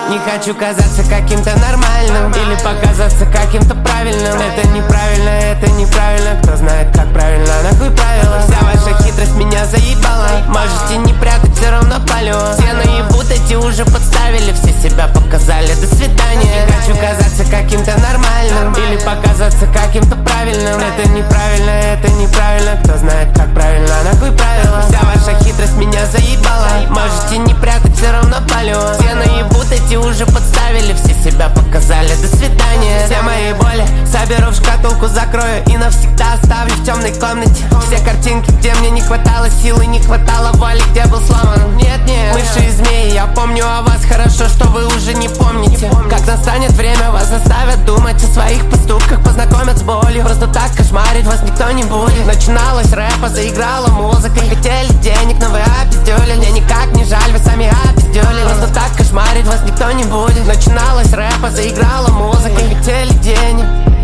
Не хочу казаться каким-то нормальным или показаться каким-то правильным. Это неправильно, кто знает, как правильно, нахуй правила. Вся ваша хитрость меня заебала. Можете не прятать, все равно палю. Все наебут, эти уже подставили, все себя показали, до свидания. Не хочу казаться каким-то нормальным или показаться каким-то правильным. Это неправильно, кто знает, как правильно, нахуй правила. Вся ваша хитрость меня заебала. Можете не прятать, все равно палю. Все наебут, эти уже подставили, все себя показали, до свидания. Все мои боли соберу в шкатулку, закрою и навсегда оставлю в темной комнате. Все картинки, где мне не хватало силы, не хватало воли, где был сломан. Нет, мыши и змеи, я помню о вас хорошо, что вы уже не помните. Как настанет время, вас заставят думать о своих поступках, познакомят с болью. Просто так кошмарить вас никто не будет. Начиналось рэпа, заиграла музыка. Хотели денег, но вы опиздюли. Мне никак не жаль, вы сами опиздюли. Просто так кошмарить вас никто не будет. Начиналось рэпа, заиграла музыка. Хотели денег,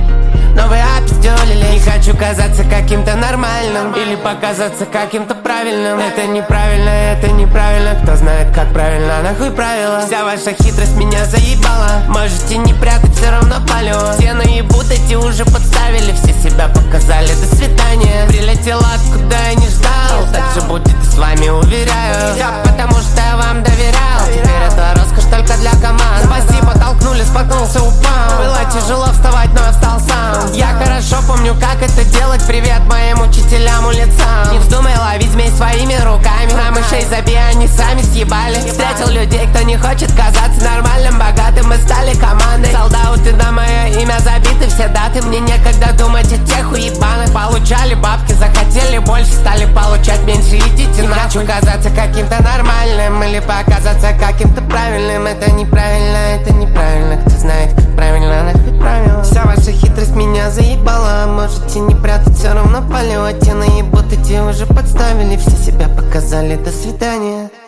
но вы опиздюлили. Не хочу казаться каким-то нормальным или показаться каким-то правильным. Это неправильно, кто знает, как правильно, нахуй правила. Вся ваша хитрость меня заебала. Можете не прятать, все равно палю. Все наебут, эти уже подставили, все себя показали, до свидания. Прилетела откуда я не ждал, так же будет и с вами, уверяю. Все потому что я вам доверял. Теперь это роскошь только для команд. Спасибо, толкнули, споткнулся, упал. Было тяжело вставать, но я встал сам. Я хорошо помню, как это делать. Привет моим учителям, улицам. Не вздумай ловить змей своими руками. На мышей забей, они сами съебали. Встретил людей, кто не хочет казаться нормальным, богатым. Мы стали командой. Солдаты, на мое имя забиты все даты. Мне некогда думать о тех уебанах. Получали бабки, захотели больше, стали получать меньше. Идите нахуй. Не хочу казаться каким-то нормальным или показаться каким-то правильным. Это неправильно, кто знает, как правильно, нахуй правила. Вся ваша хитрость меня заебала. Можете не прятать, все равно полете. Наебут, эти уже подставили, все себя показали, до свидания.